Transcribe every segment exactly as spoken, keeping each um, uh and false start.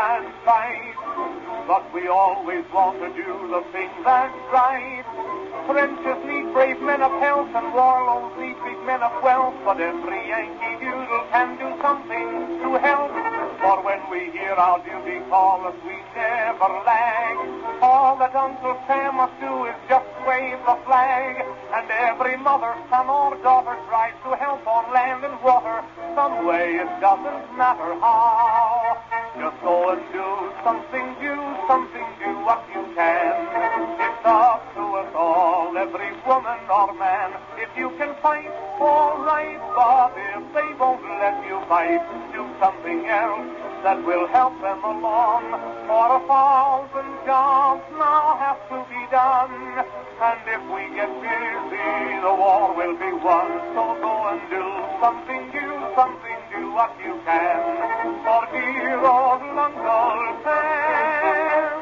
and fight, but we always want to do the thing that's right. Trenches need brave men of health, and warlords need big men of wealth, but every Yankee Doodle can do something to help. For when we hear our duty call us, we never lag. All that Uncle Sam must do is just wave the flag, and every mother, son, or daughter tries to help on land and water. Some way, it doesn't matter how. Just go and do something, do something, do what you can. It's up to us all, every woman or man. If you can fight, all right, but if they won't let you fight, do something else that will help them along. For a thousand jobs now have to be done, and if we get busy, the war will be won. So go and do something, do something, do what you can, for dear old Uncle Sam.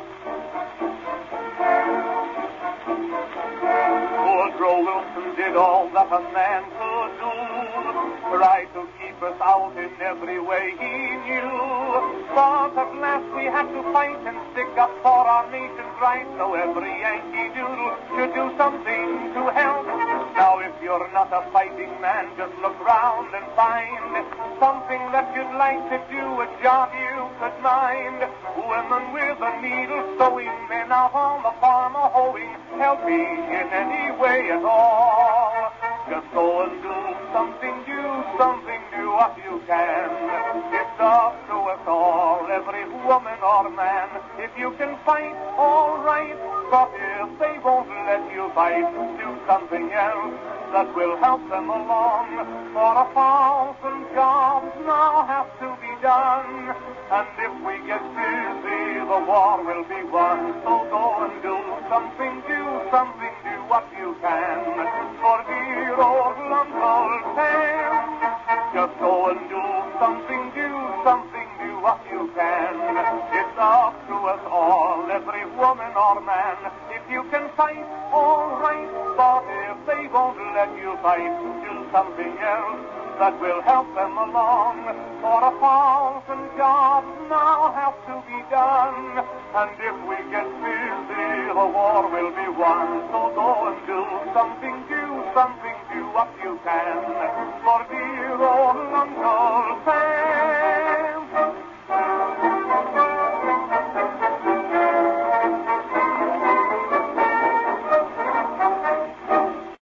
Woodrow Wilson did all that a man could do, tried to keep us out in every way he knew. But at last we had to fight and stick up for our nation's right, so every Yankee Doodle should do something to help. Now if you're not a fighting man, just look round and find something that you'd like to do, a job you could mind. Women with a needle sewing, men out on the farm a hoeing, helping in any way at all. Just go and do something, do something, do what you can. It's up to us all, every woman or man. If you can fight, all right, but if they won't let you fight, do something else that will help them along. For a thousand jobs now have to be done, and if we get busy, the war will be won. So go and do something, do something, do what you can, for dear old Uncle Sam. Just go and do something, do something, do what you can. It's up to us all, every woman or man. If you can fight, all right, but if they won't let you fight, do something else that will help them along. For a thousand jobs now have to be done, and if we